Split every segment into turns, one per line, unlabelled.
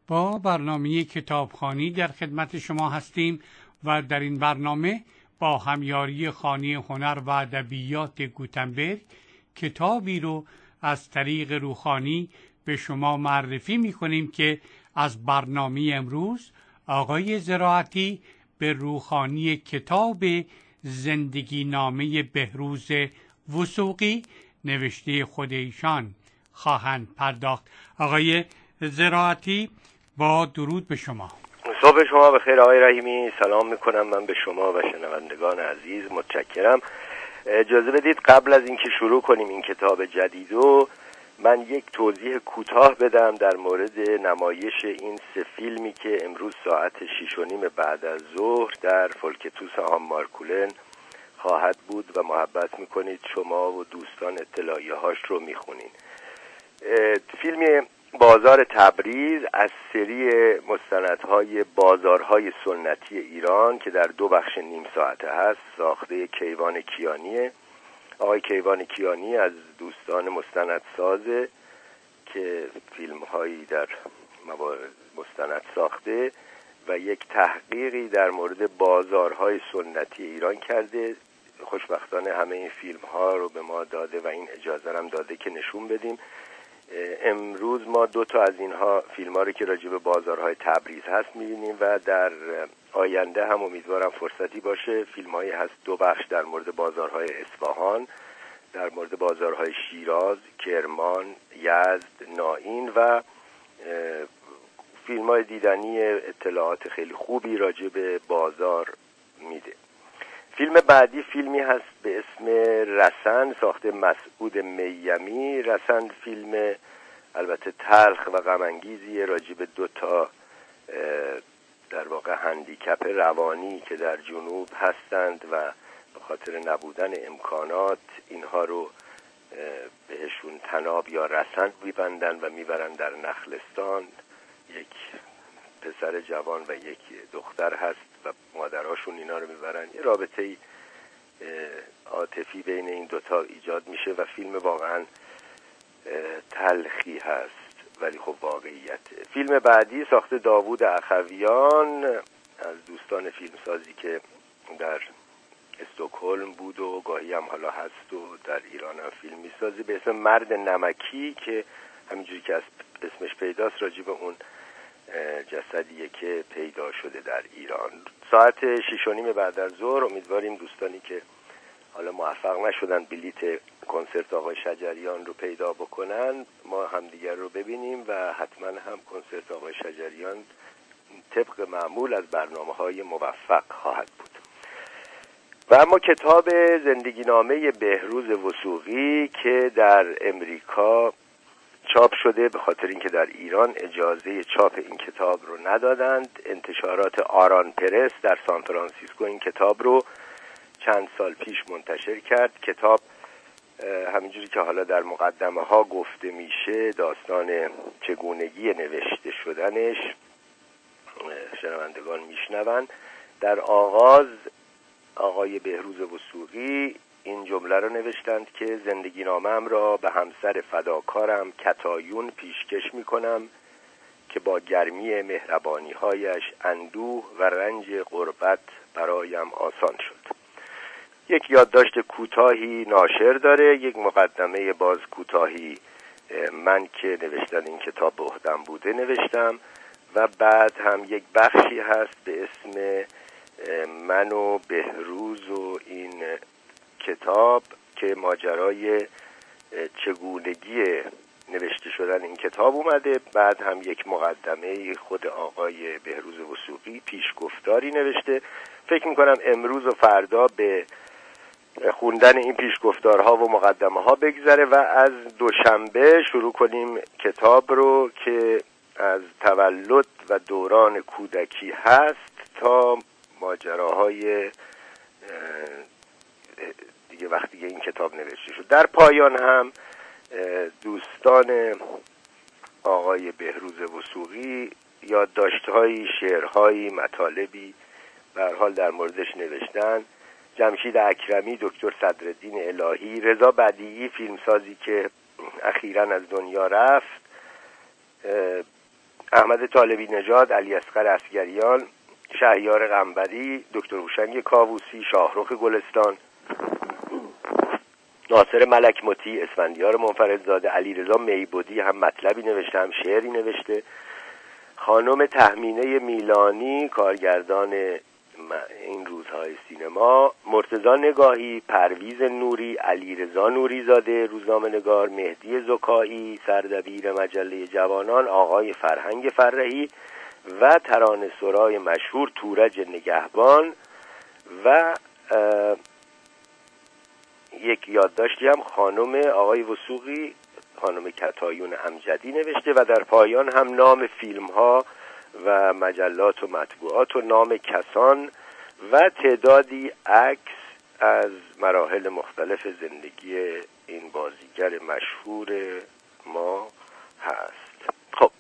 با برنامه کتابخوانی در خدمت شما هستیم و در این برنامه با همیاری خانه هنر و ادبیات گوتنبرگ کتابی رو از طریق روحانی به شما معرفی می‌کنیم که از برنامه امروز آقای زراعتی به روحانی کتاب زندگی نامه بهروز وثوقی نوشته خود ایشان خواهند پرداخت. آقای زراعتی با درود به شما.
صبح شما بخیر آقای رحیمی. سلام میکنم من به شما و شنوندگان عزیز. متشکرم. اجازه بدید قبل از اینکه شروع کنیم این کتاب جدیدو من یک توضیح کوتاه بدم در مورد نمایش این 3 فیلمی که امروز ساعت 6:30 بعد از ظهر در فولکتوس هامارکولن خواهد بود و محبت میکنید شما و دوستان اطلاعیه هاش رو میخونین. فیلم بازار تبریز از سری مستندهای بازارهای سنتی ایران که در 2 بخش نیم ساعته هست، ساخته کیوان کیانیه. آقای کیوان کیانی از دوستان مستندسازه که فیلم‌هایی در مستند ساخته و یک تحقیقی در مورد بازارهای سنتی ایران کرده. خوشبختانه همه این فیلم‌ها رو به ما داده و این اجازه هم داده که نشون بدیم. امروز ما 2 تا از اینها فیلم‌ها رو که راجع به بازارهای تبریز هست می‌بینیم و در آینده هم امیدوارم فرصتی باشه فیلم‌هایی هست 2 بخش در مورد بازارهای اصفهان، در مورد بازارهای شیراز، کرمان، یزد، نائین و فیلم‌های دیدنی اطلاعات خیلی خوبی راجع به بازار میده. فیلم بعدی فیلمی هست به اسم رسن ساخته مسعود میمی. رسن فیلم البته تلخ و غم انگیزی راجع به 2 تا در واقع هندیکپ روانی که در جنوب هستند و به خاطر نبودن امکانات اینها رو بهشون طناب یا رسن میبندن و میبرن در نخلستان. یک پسر جوان و یک دختر هست و مادراشون اینا رو میبرن. یه رابطه عاطفی بین این 2 تا ایجاد میشه و فیلم واقعا تلخی هست ولی خب واقعیته. فیلم بعدی ساخته داوود اخویان از دوستان فیلمسازی که در استکهلم بود و گاهی هم حالا هست و در ایران هم فیلم میسازی، به اسم مرد نمکی که همینجوری که از اسمش پیداست راجع به اون جسدیه که پیدا شده در ایران. ساعت 6:30 بعد از ظهر امیدواریم دوستانی که حالا موفق نشدن بلیت کنسرت آقای شجریان رو پیدا بکنن ما همدیگر رو ببینیم و حتما هم کنسرت آقای شجریان طبق معمول از برنامه‌های موفق خواهد بود. و اما کتاب زندگی نامه بهروز وثوقی که در امریکا چاپ شده، به خاطر اینکه در ایران اجازه چاپ این کتاب رو ندادند، انتشارات آران پرس در سان فرانسیسکو این کتاب رو چند سال پیش منتشر کرد. کتاب همینجوری که حالا در مقدمه ها گفته میشه داستان چگونگی نوشته شدنش شنوندگان میشنون. در آغاز آقای بهروز وثوقی این جمله رو نوشتند که زندگی نامه‌ام را به همسر فداکارم کتایون پیشکش میکنم که با گرمی مهربانی‌هایش اندوه و رنج غربت برایم آسان شد. یک یادداشت کوتاهی ناشر داره، یک مقدمه باز کوتاهی من که نوشتن این کتاب به عهده‌ام بوده نوشتم و بعد هم یک بخشی هست به اسم من و بهروز و این کتاب که ماجرای چگونگی نوشته شدن این کتاب اومده. بعد هم یک مقدمه خود آقای بهروز وثوقی پیشگفتاری نوشته. فکر میکنم امروز و فردا به خوندن این پیشگفتارها و مقدمه ها بگذره و از دوشنبه شروع کنیم کتاب رو که از تولد و دوران کودکی هست تا ماجراهای دیگه وقتی این کتاب نوشته شد. در پایان هم دوستان آقای بهروز وثوقی یادداشت‌هایی، شعرهایی، مطالبی به هر حال در موردش نوشتن. جمشید اکرمی، دکتر صدرالدین الهی، رضا بدیعی فیلمسازی که اخیراً از دنیا رفت، احمد طالبی نژاد، علیاصغر عسگریان، شهریار قنبری، دکتر هوشنگ کاووسی، شاهرخ گلستان، ناصر ملک مطیع، اسفندیار منفردزاده، علیرضا میبودی هم مطلبی نوشته هم شعری نوشته، خانم تهمینه میلانی کارگردان این روزهای سینما، مرتضی نگاهی، پرویز نوری، علیرضا نوریزاده روزنامه‌نگار، مهدی زکایی سردبیر مجله جوانان، آقای فرهنگ فرحی و ترانه‌سرای مشهور تورج نگهبان و یک یادداشتی هم خانم آقای وثوقی، خانم کتایون امجدی نوشته و در پایان هم نام فیلم ها و مجلات و مطبوعات و نام کسان و تعدادی عکس از مراحل مختلف زندگی این بازیگر مشهور ما هست. خب،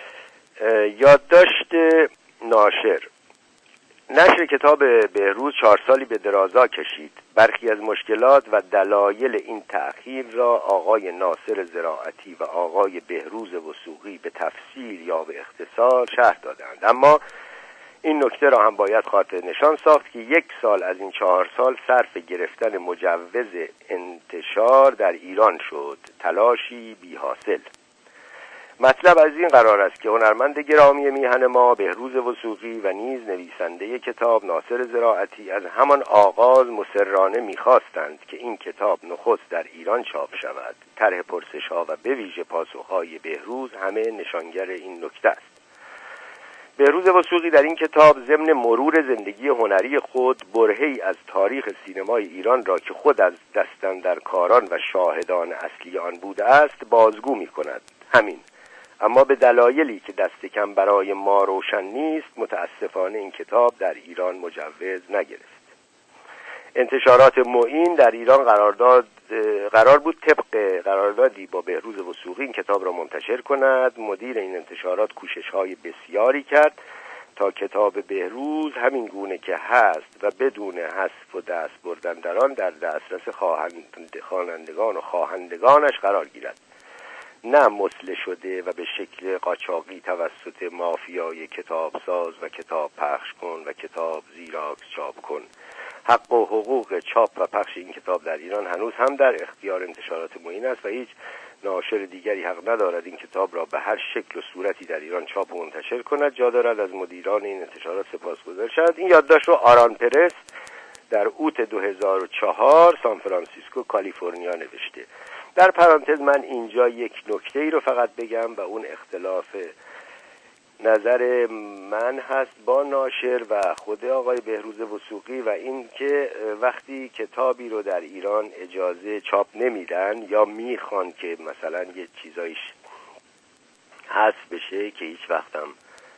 یادداشت ناشر: نشر کتاب بهروز 4 سالی به درازا کشید. برخی از مشکلات و دلایل این تأخیر را آقای ناصر زراعتی و آقای بهروز وثوقی به تفصیل یا به اختصار شرح دادند، اما این نکته را هم باید خاطر نشان ساخت که 1 سال از این 4 سال صرف گرفتن مجوز انتشار در ایران شد، تلاشی بی حاصل. مطلب از این قرار است که هنرمند گرامی میهن ما بهروز وثوقی و نیز نویسنده کتاب ناصر زراعتی از همان آغاز مصرانه می‌خواستند که این کتاب نخست در ایران چاپ شود. طرح پرسش‌ها و به ویژه پاسخ‌های بهروز همه نشانگر این نکته است. بهروز وثوقی در این کتاب ضمن مرور زندگی هنری خود برهه‌ای از تاریخ سینمای ایران را که خود از دستاندرکاران و شاهدان اصلی آن بوده است بازگو می‌کند. همین. اما به دلایلی که دست کم برای ما روشن نیست، متاسفانه این کتاب در ایران مجوز نگرفت. انتشارات معین در ایران قرار بود طبق قراردادی با بهروز وثوقی این کتاب را منتشر کند. مدیر این انتشارات کوشش‌های بسیاری کرد تا کتاب بهروز همین گونه که هست و بدون حذف و دست بردن در آن در دسترس خوانندگان و خواهندگانش قرار گیرد، نه مثل شده و به شکل قاچاقی توسط مافیای کتاب ساز و کتاب پخش کن و کتاب زیراکس چاپ کن. حق و حقوق چاپ و پخش این کتاب در ایران هنوز هم در اختیار انتشارات معین است و هیچ ناشر دیگری حق ندارد این کتاب را به هر شکل و صورتی در ایران چاپ و منتشر کند. جا دارد از مدیران این انتشارات سپاسگزار شود. این یادداشت رو آران پرس در اوت 2004 سان فرانسیسکو کالیفرنیا نوشته. در پرانتز من اینجا یک نکته ای رو فقط بگم و اون اختلاف نظر من هست با ناشر و خود آقای بهروز وثوقی و این که وقتی کتابی رو در ایران اجازه چاپ نمیدن یا میخوان که مثلا یه چیزایش حذف بشه که هیچ وقتم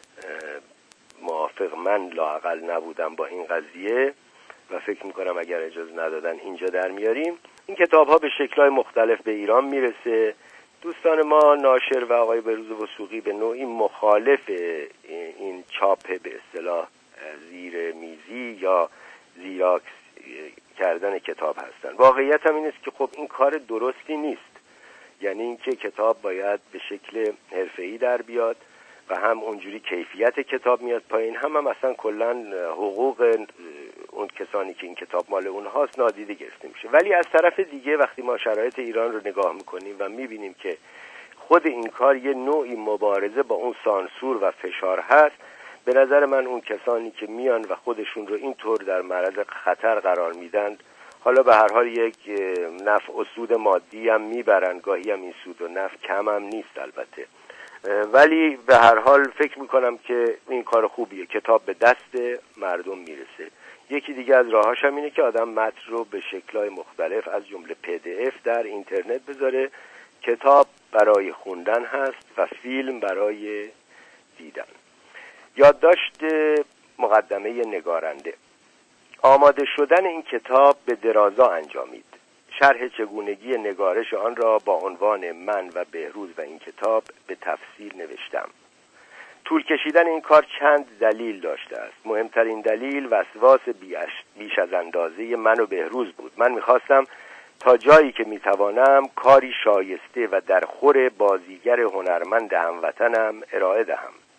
موافق من لااقل نبودم با این قضیه و فکر میکنم اگر اجازه ندادن اینجا در میاریم، این کتاب ها به شکل‌های مختلف به ایران میرسه. دوستان ما ناشر و آقای بهروز وثوقی به نوعی مخالف این چاپ به اصطلاح زیر میزی یا زیراکس کردن کتاب هستند. واقعیت هم این است که خب این کار درستی نیست، یعنی اینکه کتاب باید به شکل حرفه‌ای در بیاد و هم اونجوری کیفیت کتاب میاد پایین، هم اصلا کلا حقوق اون کسانی که این کتاب مال اونهاست نادیده گرفته میشه. ولی از طرف دیگه وقتی ما شرایط ایران رو نگاه میکنیم و میبینیم که خود این کار یه نوعی مبارزه با اون سانسور و فشار هست، به نظر من اون کسانی که میان و خودشون رو اینطور در معرض خطر قرار میدن، حالا به هر حال یک نفع و سود مادی هم میبرن، گاهی هم این سود و نفع کم هم نیست البته، ولی به هر حال فکر میکنم که این کار خوبیه، کتاب به دست مردم میرسه. یکی دیگه از راهاش هم اینه که آدم متن رو به شکل‌های مختلف از جمله PDF در اینترنت بذاره. کتاب برای خوندن هست و فیلم برای دیدن. یادداشت مقدمه نگارنده: آماده شدن این کتاب به درازا انجامید. شرح چگونگی نگارش آن را با عنوان من و بهروز و این کتاب به تفصیل نوشتم. طول کشیدن این کار چند دلیل داشته است. مهمترین دلیل وسواس بیش از اندازه من و بهروز بود. من میخواستم تا جایی که میتوانم کاری شایسته و در خور بازیگر هنرمند هموطنم ارائه دهم.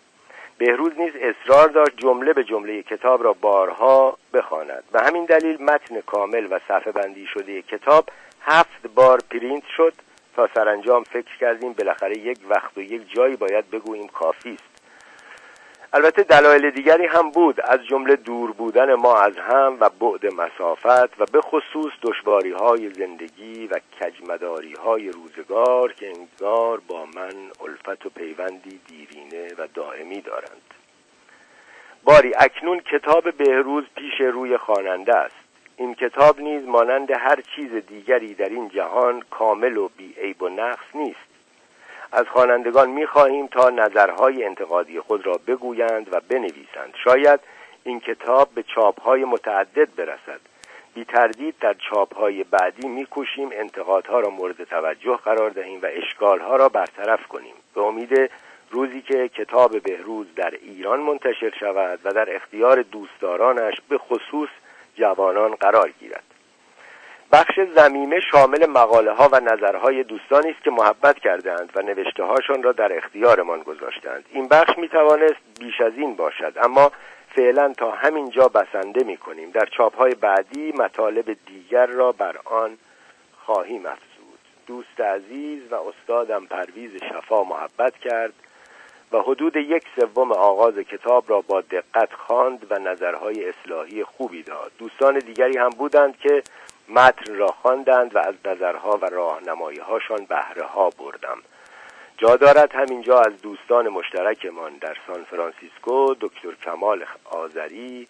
بهروز نیز اصرار داشت جمله به جمله کتاب را بارها بخواند. به همین دلیل متن کامل و صفحه بندی شده کتاب 7 بار پرینت شد تا سرانجام فکر کردیم بالاخره یک وقت و یک جایی باید بگوییم کافی است. البته دلایل دیگری هم بود، از جمله دور بودن ما از هم و بعد مسافت و به خصوص دشواری‌های زندگی و کجمداری‌های روزگار که انگار با من الفت و پیوندی دیرینه و دائمی دارند. باری اکنون کتاب بهروز پیش روی خواننده است. این کتاب نیز مانند هر چیز دیگری در این جهان کامل و بی عیب و نقص نیست. از خوانندگان می‌خواهیم تا نظرهای انتقادی خود را بگویند و بنویسند. شاید این کتاب به چاپ‌های متعدد برسد. بی تردید در چاپ‌های بعدی می‌کوشیم انتقادها را مورد توجه قرار دهیم و اشکال‌ها را برطرف کنیم. به امید روزی که کتاب بهروز در ایران منتشر شود و در اختیار دوستدارانش به خصوص جوانان قرار گیرد. بخش ضمیمه شامل مقاله ها و نظرهای دوستانی است که محبت کردند و نوشته هاشان را در اختیارمان گذاشتند. این بخش می توانست بیش از این باشد، اما فعلا تا همین جا بسنده می کنیم. در چاپ های بعدی مطالب دیگر را بر آن خواهیم افزود. دوست عزیز و استادم پرویز شفا محبت کرد و حدود 1/3 آغاز کتاب را با دقت خواند و نظرهای اصلاحی خوبی داد. دوستان دیگری هم بودند که متن را خواندند و از نظرها و راهنمایی‌هاشان بهره ها بردم. جا دارد همینجا از دوستان مشترکمان در سان فرانسیسکو دکتر کمال آذری،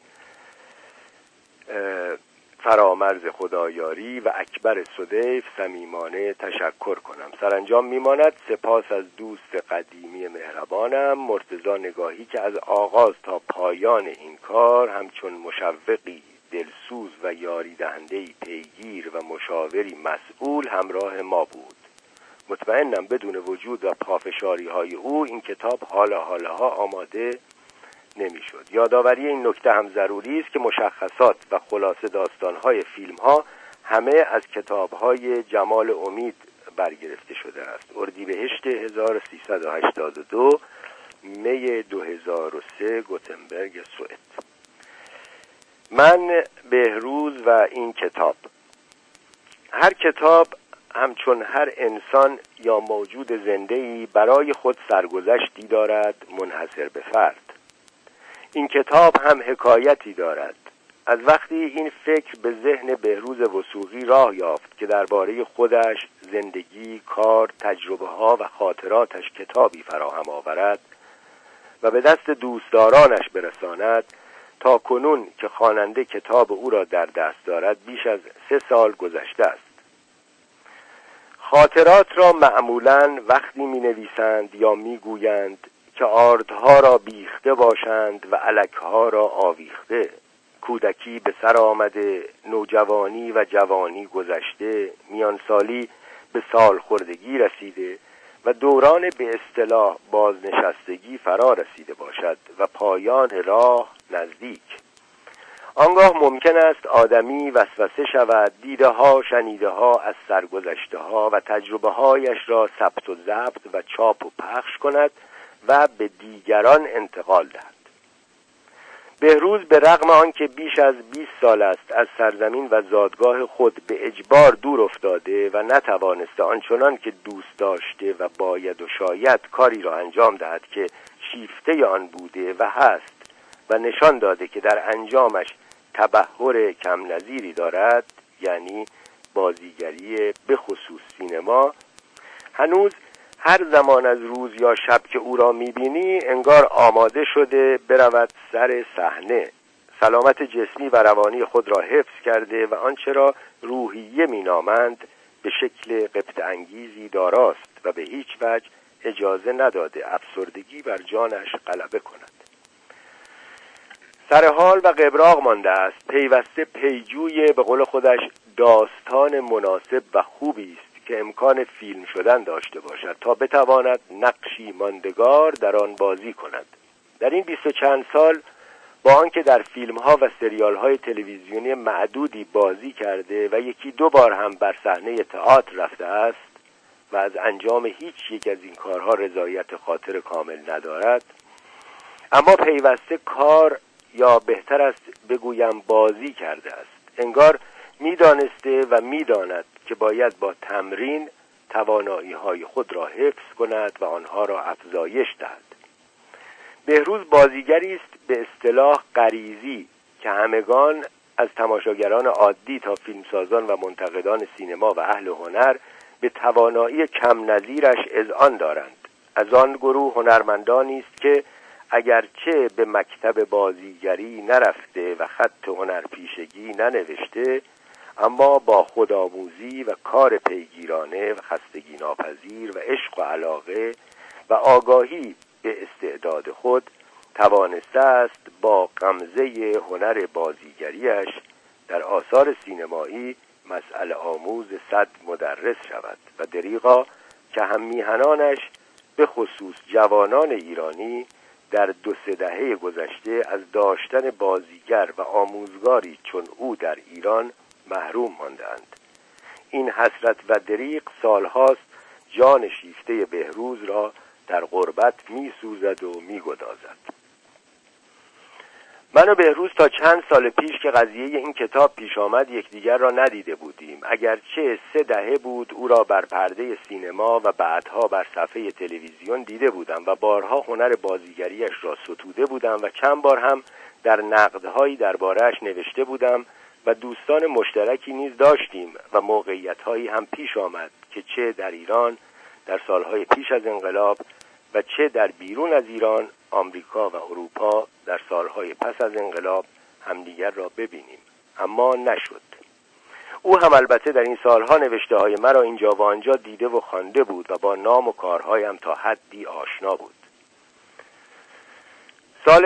فرامرز خدایاری و اکبر صدیف صمیمانه تشکر کنم. سرانجام میماند سپاس از دوست قدیمی مهربانم مرتضی نگاهی که از آغاز تا پایان این کار همچون مشوقی دلسوز و یاری دهنده‌ای پیگیر و مشاوری مسئول همراه ما بود. مطمئنم بدون وجود و پافشاری‌های او این کتاب حالها آماده نمی‌شد. یادآوری این نکته هم ضروری است که مشخصات و خلاصه داستان‌های فیلم‌ها همه از کتاب‌های جمال امید برگرفته شده است. اردیبهشت 1382، می 2003، گوتنبرگ، سوئد. من، بهروز و این کتاب. هر کتاب همچون هر انسان یا موجود زنده‌ای برای خود سرگذشتی دارد منحصر به فرد. این کتاب هم حکایتی دارد. از وقتی این فکر به ذهن بهروز وثوقی راه یافت که درباره خودش، زندگی، کار، تجربه‌ها و خاطراتش کتابی فراهم آورد و به دست دوستدارانش برساند، تا کنون که خواننده کتاب او را در دست دارد بیش از 3 سال گذشته است. خاطرات را معمولاً وقتی می‌نویسند یا می‌گویند که آردها را بیخته باشند و الکها را آویخته. کودکی به سر آمده، نوجوانی و جوانی گذشته، میانسالی به سالخوردگی رسیده و دوران به اصطلاح بازنشستگی فرا رسیده باشد و پایان راه نزدیک. آنگاه ممکن است آدمی وسوسه شود، دیده ها، شنیده ها از سرگذشته ها و تجربه هایش را ثبت و ضبط و چاپ و پخش کند و به دیگران انتقال دهد. بهروز به رغم آنکه بیش از 20 سال است از سرزمین و زادگاه خود به اجبار دور افتاده و نتوانسته آنچنان که دوست داشته و باید و شاید کاری را انجام دهد که شیفته آن بوده و هست و نشان داده که در انجامش تبحر کم نظیری دارد، یعنی بازیگری به خصوص سینما، هنوز هر زمان از روز یا شب که او را می‌بینی انگار آماده شده برود سر صحنه. سلامت جسمی و روانی خود را حفظ کرده و آنچه را روحیه می‌نامند به شکل غبطه انگیزی داراست و به هیچ وجه اجازه نداده افسردگی بر جانش غلبه کند. سر حال و قبراق مانده است، پیوسته پیجوی به قول خودش داستان مناسب و خوبی است که امکان فیلم شدن داشته باشد تا بتواند نقشی ماندگار در آن بازی کند. در این 20 و چند سال با آنکه در فیلم‌ها و سریال‌های تلویزیونی معدودی بازی کرده و 1-2 بار هم بر صحنه تئاتر رفته است و از انجام هیچ یک از این کارها رضایت خاطر کامل ندارد، اما پیوسته کار، یا بهتر است بگویم بازی کرده است. انگار میدانسته و میداند که باید با تمرین توانایی‌های خود را حفظ کند و آنها را افزایش دهد. بهروز بازیگری است به اصطلاح غریزی که همگان از تماشاگران عادی تا فیلمسازان و منتقدان سینما و اهل هنر به توانایی کم نظیرش اذعان دارند. از آن گروه هنرمندانی است که اگرچه به مکتب بازیگری نرفته و خط هنرپیشگی ننوشته، اما با خودآموزی و کار پیگیرانه و خستگی ناپذیر و عشق و علاقه و آگاهی به استعداد خود توانسته است با غمزه هنر بازیگریش در آثار سینمایی مسئله آموز صد مدرس شود و دریغا که هم میهنانش به خصوص جوانان ایرانی در 2-3 دهه گذشته از داشتن بازیگر و آموزگاری چون او در ایران محروم ماندند. این حسرت و دریغ سالهاست جان شیفته بهروز را در غربت می‌سوزد و می‌گدازد. من و بهروز تا چند سال پیش که قضیه این کتاب پیش آمد یکدیگر را ندیده بودیم. اگرچه 3 دهه بود او را بر پرده سینما و بعدها بر صفحه تلویزیون دیده بودم و بارها هنر بازیگریش را ستوده بودم و چند بار هم در نقدهایی درباره‌اش نوشته بودم و دوستان مشترکی نیز داشتیم و موقعیت‌هایی هم پیش آمد که چه در ایران در سالهای پیش از انقلاب و چه در بیرون از ایران، آمریکا و اروپا در سالهای پس از انقلاب همدیگر را ببینیم، اما نشد. او هم البته در این سالها نوشته‌های مرا اینجا و آنجا دیده و خوانده بود و با نام و کارهایم تا حدی آشنا بود. سال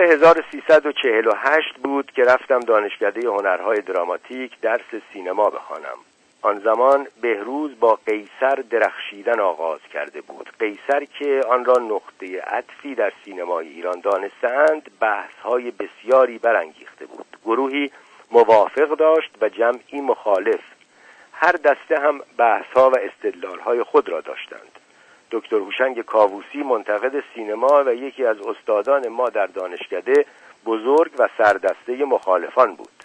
1348 بود که رفتم دانشکده هنرهای دراماتیک درس سینما بخوانم. آن زمان بهروز با قیصر درخشیدن آغاز کرده بود. قیصر که آن را نقطه عطفی در سینمای ایران دانستند، بحث‌های بسیاری برانگیخته بود. گروهی موافق داشت و جمعی مخالف. هر دسته هم بحث‌ها و استدلال‌های خود را داشتند. دکتر هوشنگ کاووسی منتقد سینما و یکی از استادان ما در دانشکده بزرگ و سردسته مخالفان بود.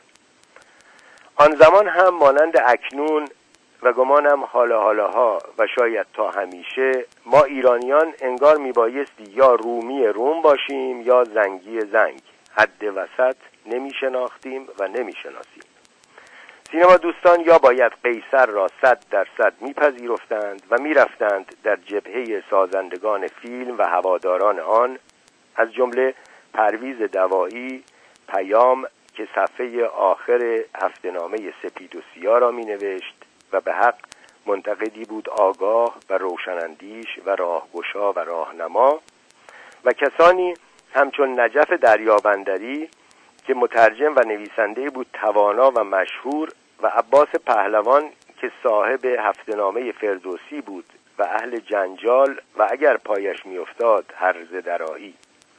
آن زمان هم مانند اکنون و گمانم حالاها و شاید تا همیشه ما ایرانیان انگار میبایستی یا رومی روم باشیم یا زنگی زنگ. حد وسط نمیشناختیم و نمیشناسیم. سینما دوستان یا باید قیصر را 100% میپذیرفتند و میرفتند در جبهه سازندگان فیلم و هواداران آن، از جمله پرویز دوایی، پیام که صفحه آخر هفته‌نامه سپید و سیاه را می‌نوشت و به حق منتقدی بود آگاه و روشناندیش و راهگشا و راهنما، و کسانی همچون نجف دریابندری که مترجم و نویسنده بود توانا و مشهور، و عباس پهلوان که صاحب هفته‌نامه فردوسی بود و اهل جنجال و اگر پایش می‌افتاد هرزه درایی.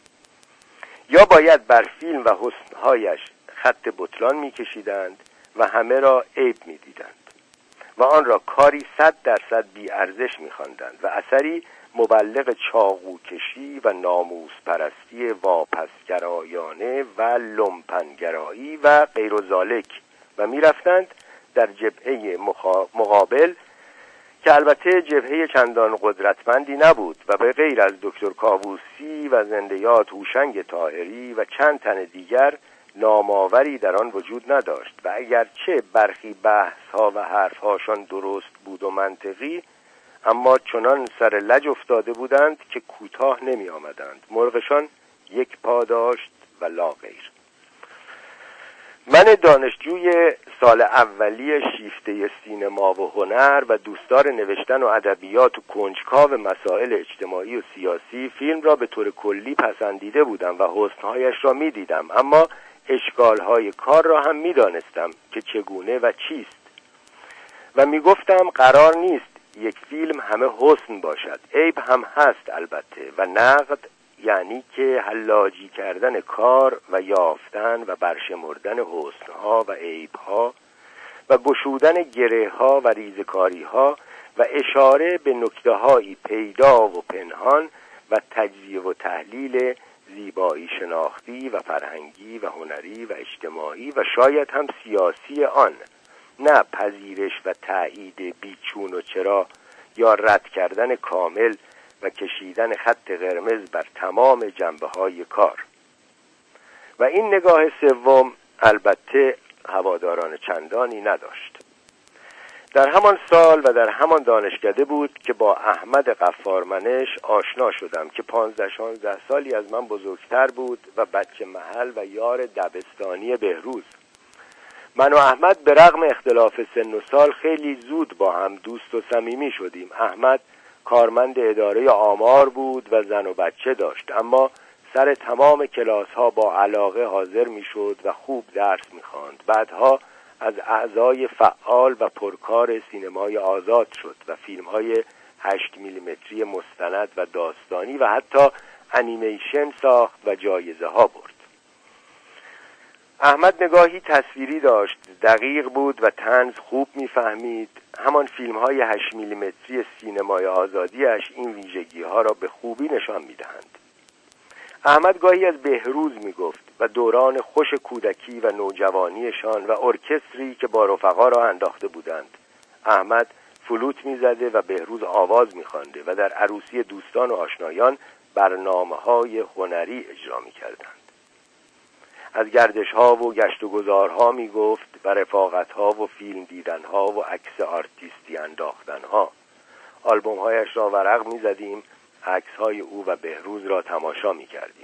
یا باید بر فیلم و حسن‌هایش خط بطلان می‌کشیدند و همه را عیب می‌دیدند و آن را کاری 100% بی‌ارزش می‌خواندند و اثری مبلغ چاقوکشی و ناموس پرستی واپسگرایانه و لومپنگرایی و غیر ذالک و می‌رفتند در جبهه مقابل که البته جبهه چندان قدرتمندی نبود و به غیر از دکتر کاووسی و زنده یاد هوشنگ طاهری و چند تن دیگر نامآوری در آن وجود نداشت و اگرچه برخی بحث‌ها و حرف‌هاشان درست بود و منطقی، اما چنان سر لج افتاده بودند که کوتاه نمی آمدند. مرغشان یک پا داشت و لا غیر. من دانشجوی سال اولی شیفته سینما و هنر و دوستدار نوشتن و ادبیات و کنجکاو مسائل اجتماعی و سیاسی، فیلم را به طور کلی پسندیده بودم و حسن‌هایش را می‌دیدم، اما اشکال‌های کار را هم می‌دانستم که چگونه و چیست و می‌گفتم قرار نیست یک فیلم همه حسن باشد. عیب هم هست البته، و نقد یعنی که حلاجی کردن کار و یافتن و برشمردن حسنها و عیبها و گشودن گره‌ها و ریزکاری‌ها و اشاره به نکته‌هایی پیدا و پنهان و تجزیه و تحلیل زیبایی شناختی و فرهنگی و هنری و اجتماعی و شاید هم سیاسی آن، نه پذیرش و تأیید بیچون و چرا یا رد کردن کامل و کشیدن خط قرمز بر تمام جنبه‌های کار. و این نگاه سوم البته هواداران چندانی نداشت. در همان سال و در همان دانشکده بود که با احمد غفارمنش آشنا شدم که 15-16 سالی از من بزرگتر بود و بچه محل و یار دبستانی بهروز. من و احمد به رغم اختلاف سن و سال خیلی زود با هم دوست و صمیمی شدیم. احمد کارمند اداره آمار بود و زن و بچه داشت، اما سر تمام کلاس ها با علاقه حاضر می شد و خوب درس می خواند. بعدها از اعضای فعال و پرکار سینمای آزاد شد و فیلم های 8 میلیمتری مستند و داستانی و حتی انیمیشن ساخت و جایزه ها برد. احمد نگاهی تصویری داشت، دقیق بود و طنز خوب می‌فهمید. همان فیلم‌های 8 میلیمتری سینمای آزادیش این ویژگی‌ها را به خوبی نشان می‌دهند. احمد گاهی از بهروز می‌گفت و دوران خوش کودکی و نوجوانیشان و ارکستری که با رفقا را انداخته بودند. احمد فلوت می‌زده و بهروز آواز می‌خوانده و در عروسی دوستان و آشنایان برنامه‌های هنری اجرا می‌کردند. از گردش‌ها و گشت و گذارها می‌گفت و رفاقت‌ها و فیلم دیدن‌ها و عکس آرتیستی انداختن‌ها. آلبوم‌هایش را ورق می‌زدیم، عکس‌های او و بهروز را تماشا می‌کردیم.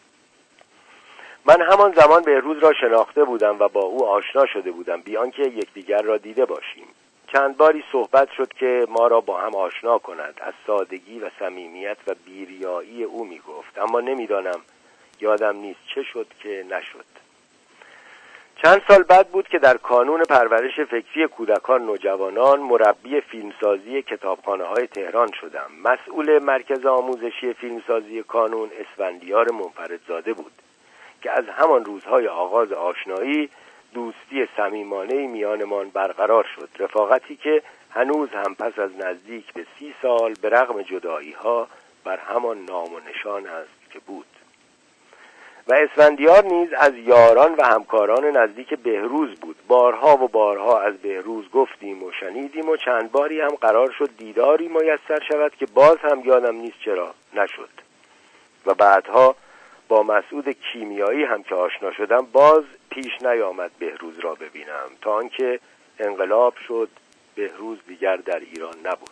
من همان زمان بهروز را شناخته بودم و با او آشنا شده بودم بی آنکه یکدیگر را دیده باشیم. چند باری صحبت شد که ما را با هم آشنا کند. از سادگی و صمیمیت و بی‌ریایی او می‌گفت، اما نمی‌دانم، یادم نیست چه شد که نشد. چند سال بعد بود که در کانون پرورش فکری کودکان نوجوانان مربی فیلمسازی کتابخانه‌های تهران شدم. مسئول مرکز آموزشی فیلمسازی کانون اسفندیار منفردزاده بود که از همان روزهای آغاز آشنایی دوستی صمیمانه‌ای میانمان برقرار شد، رفاقتی که هنوز هم پس از نزدیک به 30 سال به رغم جدایی‌ها بر همان نام و نشان است که بود. و اسفندیار نیز از یاران و همکاران نزدیک بهروز بود. بارها و بارها از بهروز گفتیم و شنیدیم و چند باری هم قرار شد دیداری میسر شود که باز هم یادم نیست چرا نشد. و بعدها با مسعود کیمیایی هم که آشنا شدم باز پیش نیامد بهروز را ببینم، تا آنکه انقلاب شد بهروز دیگر در ایران نبود.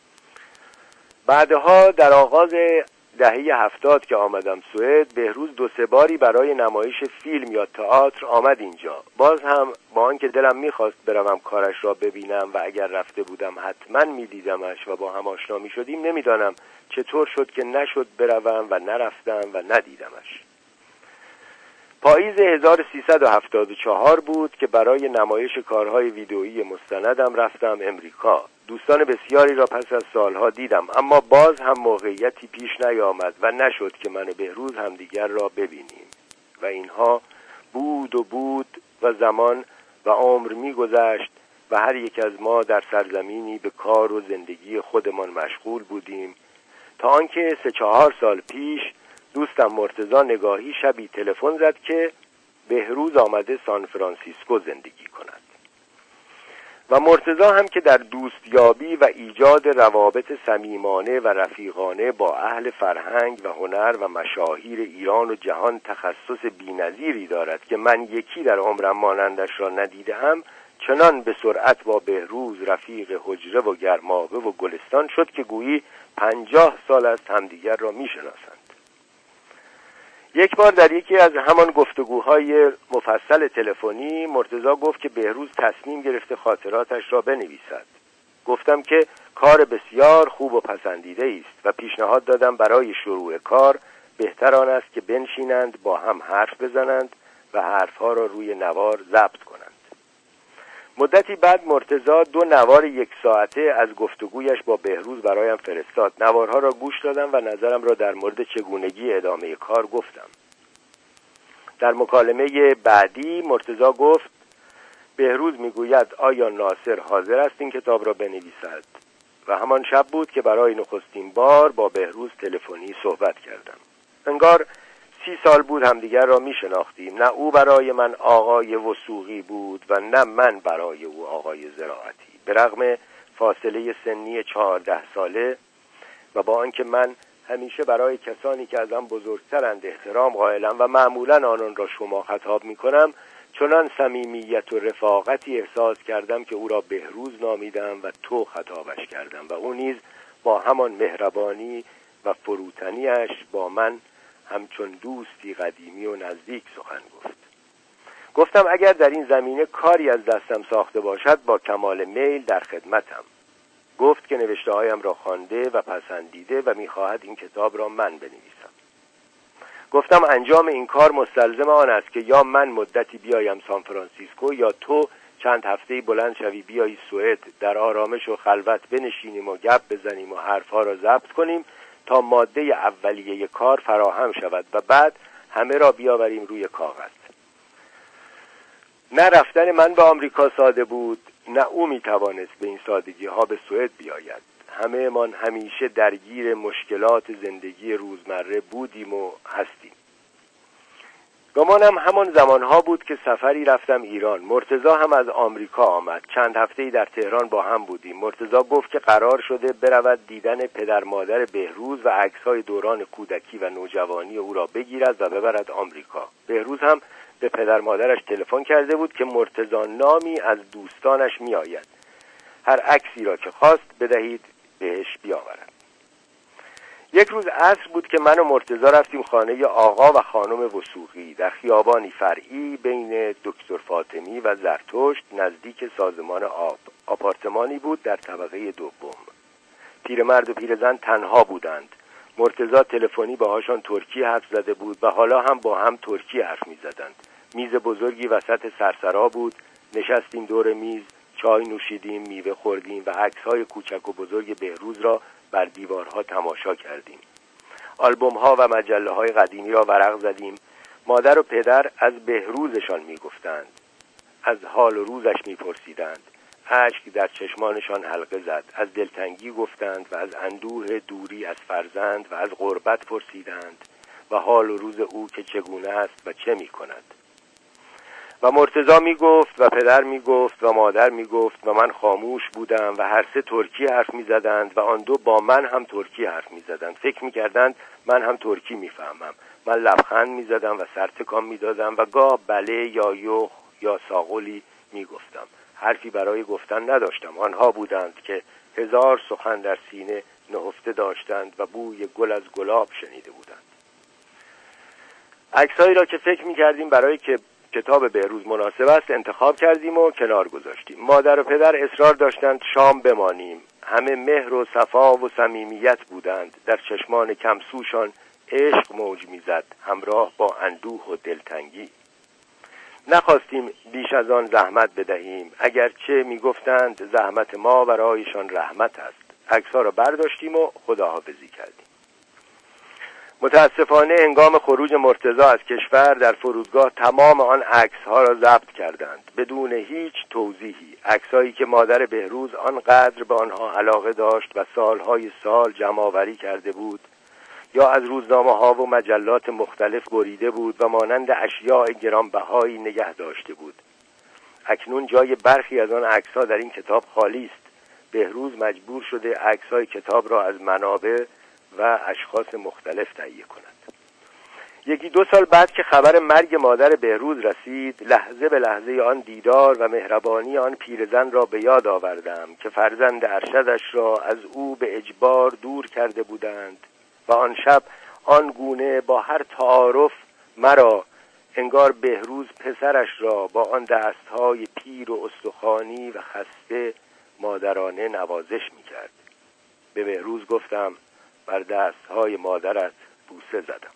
بعدها در آغاز دهه 70 که آمدم سوئد، بهروز 2-3 باری برای نمایش فیلم یا تئاتر آمد اینجا. باز هم با آنکه دلم میخواست بروم کارش را ببینم و اگر رفته بودم حتما میدیدمش و با هم آشنا میشدیم، نمیدانم چطور شد که نشد بروم و نرفتم و ندیدمش. پاییز 1374 بود که برای نمایش کارهای ویدئویی مستندم رفتم امریکا. دوستان بسیاری را پس از سالها دیدم، اما باز هم موقعیتی پیش نیامد و نشد که من و بهروز همدیگر را ببینیم. و اینها بود و زمان و عمر می‌گذشت و هر یک از ما در سرزمینی به کار و زندگی خودمان مشغول بودیم، تا آنکه 3-4 سال پیش دوستم مرتضی نگاهی شبی تلفن زد که بهروز آمده سان فرانسیسکو زندگی کند. و مرتضی هم که در دوستیابی و ایجاد روابط صمیمانه و رفیقانه با اهل فرهنگ و هنر و مشاهیر ایران و جهان تخصص بی‌نظیری دارد که من یکی در عمرم مانندش را ندیدم، چنان به سرعت با بهروز رفیق حجره و گرمابه و گلستان شد که گویی 50 سال است همدیگر را میشناسند. یک بار در یکی از همان گفتگوهای مفصل تلفنی مرتضی گفت که بهروز تصمیم گرفته خاطراتش را بنویسد. گفتم که کار بسیار خوب و پسندیده است و پیشنهاد دادم برای شروع کار بهتر آن است که بنشینند با هم حرف بزنند و حرفها را روی نوار ضبط کنند. مدتی بعد مرتضی 2 نوار 1 ساعته از گفتگویش با بهروز برایم فرستاد. نوارها را گوش دادم و نظرم را در مورد چگونگی ادامه کار گفتم. در مکالمه بعدی مرتضی گفت بهروز میگوید آیا ناصر حاضر است این کتاب را بنویسد؟ و همان شب بود که برای نخستین بار با بهروز تلفنی صحبت کردم. انگار 30 سال بود همدیگر را می شناختیم. نه او برای من آقای وثوقی بود و نه من برای او آقای زراعتی. به رغم فاصله سنی 14 ساله و با آنکه من همیشه برای کسانی که ازم بزرگترند احترام قائلم و معمولا آنان را شما خطاب می کنم، چنان صمیمیت و رفاقتی احساس کردم که او را بهروز نامیدم و تو خطابش کردم و او نیز با همان مهربانی و فروتنیش با من همچون دوستی قدیمی و نزدیک سخن گفتم اگر در این زمینه کاری از دستم ساخته باشد با کمال میل در خدمتم. گفت که نوشته‌هایم را خوانده و پسندیده و می‌خواهد این کتاب را من بنویسم. گفتم انجام این کار مستلزم آن است که یا من مدتی بیایم سان فرانسیسکو یا تو چند هفته‌ای بلند شوی بیایی سوئد، در آرامش و خلوت بنشینیم و گپ بزنیم و حرفها را ضبط کنیم تا ماده اولیه کار فراهم شود و بعد همه را بیاوریم روی کاغذ. نه رفتن من به آمریکا ساده بود، نه او میتوانست به این سادگی ها به سوئد بیاید. همه من همیشه درگیر مشکلات زندگی روزمره بودیم و هستیم. گمانم همان زمانها بود که سفری رفتم ایران. مرتضی هم از آمریکا آمد. چند هفته‌ای در تهران با هم بودیم. مرتضی گفت که قرار شده برود دیدن پدر مادر بهروز و عکس‌های دوران کودکی و نوجوانی او را بگیرد و ببرد آمریکا. بهروز هم به پدر مادرش تلفن کرده بود که مرتضی نامی از دوستانش می آید. هر عکسی را که خواست بدهید بهش بیاورد. یک روز عصر بود که من و مرتضی رفتیم خانه آقا و خانم وثوقی در خیابانی فرعی بین دکتر فاطمی و زرتشت نزدیک سازمان آب. آپارتمانی بود در طبقه دوم. پیرمرد و پیرزن تنها بودند. مرتضی تلفنی باهاشان ترکی حرف زده بود و حالا هم با هم ترکی حرف می‌زدند. میز بزرگی وسط سرسرا بود. نشستیم دور میز، چای نوشیدیم، میوه خوردیم و عکس‌های کوچک و بزرگ بهروز را بر دیوارها تماشا کردیم. آلبوم‌ها و مجله‌های قدیمی را ورق زدیم. مادر و پدر از بهروزشان می‌گفتند. از حال و روزش می‌پرسیدند. اشک در چشمانشان حلقه زد. از دلتنگی گفتند و از اندوه دوری از فرزند و از غربت پرسیدند و حال و روز او که چگونه است و چه می‌کند. و مرتضی میگفت و پدر میگفت و مادر میگفت و من خاموش بودم و هر سه ترکی حرف میزدند و آن دو با من هم ترکی حرف میزدند. فکر میکردند من هم ترکی میفهمم. من لبخند میزدم و سر تکان میدادم و گاه بله یا یخ یا ساقلی میگفتم. حرفی برای گفتن نداشتم. آنها بودند که 1000 سخن در سینه نهفته داشتند و بوی گل از گلاب شنیده بودند. عکسایی را که فکر میکردیم برای که کتاب بهروز مناسب است انتخاب کردیم و کنار گذاشتیم. مادر و پدر اصرار داشتند شام بمانیم. همه مهر و صفا و صمیمیت بودند. در چشمان کمسوشان عشق موج میزد همراه با اندوه و دلتنگی. نخواستیم بیش از آن زحمت بدهیم، اگرچه میگفتند زحمت ما برایشان رحمت است. عکس‌ها را برداشتیم و خداحافظی کردیم. متاسفانه هنگام خروج مرتضی از کشور در فرودگاه تمام آن عکس‌ها را ضبط کردند بدون هیچ توضیحی. عکسایی که مادر بهروز آنقدر به آنها علاقه داشت و سالهای سال جمع‌آوری کرده بود یا از روزنامه‌ها و مجلات مختلف بریده بود و مانند اشیاء گرانبهایی نگه داشته بود. اکنون جای برخی از آن عکس‌ها در این کتاب خالی است. بهروز مجبور شده عکس‌های کتاب را از منابع و اشخاص مختلف تهیه کند. 1-2 سال بعد که خبر مرگ مادر بهروز رسید، لحظه به لحظه آن دیدار و مهربانی آن پیرزن را به یاد آوردم که فرزند ارشدش را از او به اجبار دور کرده بودند و آن شب آن گونه با هر تعارف مرا انگار بهروز پسرش را با آن دستهای پیر و استخوانی و خسته مادرانه نوازش می‌کرد. به بهروز گفتم بر دستهای مادرت بوسه زدم.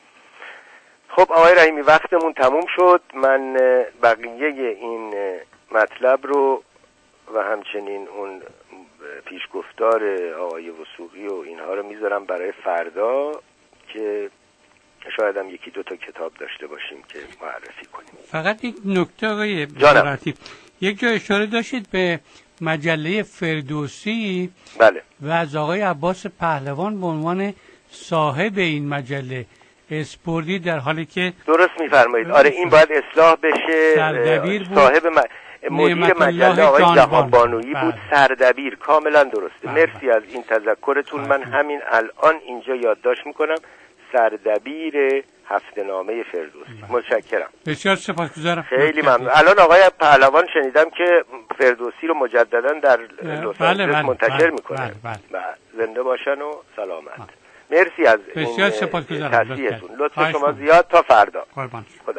خب آقای رحیمی وقتمون تموم شد. من بقیه این مطلب رو و همچنین اون پیشگفتار آقای وثوقی و اینها رو میذارم برای فردا که شاید هم 1-2 تا کتاب داشته باشیم که معرفی کنیم.
فقط یک نکته آقای زراعتی، یک جا اشاره داشتید به مجله فردوسی.
بله.
و از آقای عباس پهلوان به عنوان صاحب این مجله اسپوردی، در حالی که
درست میفرمایید. آره این باید اصلاح بشه.
سردبیر بود،
صاحب مدیر مجله آقای جهانبانویی بود، سردبیر. کاملا درسته. مرسی از این تذکرتون. من همین الان اینجا یادداشت میکنم، سردبیر هفته‌نامه فردوسی. متشکرم.
بسیار سپاسگزارم.
خیلی ممنون. الان آقای پهلوان شنیدم که فردوسی رو مجددا در لس آنجلس منتشر میکنه. زنده باشن و سلامت. مرسی از
بسیار سپاسگزارم.
تصحیحتون. لطف شما زیاد. تا فردا.
قربان.
خدا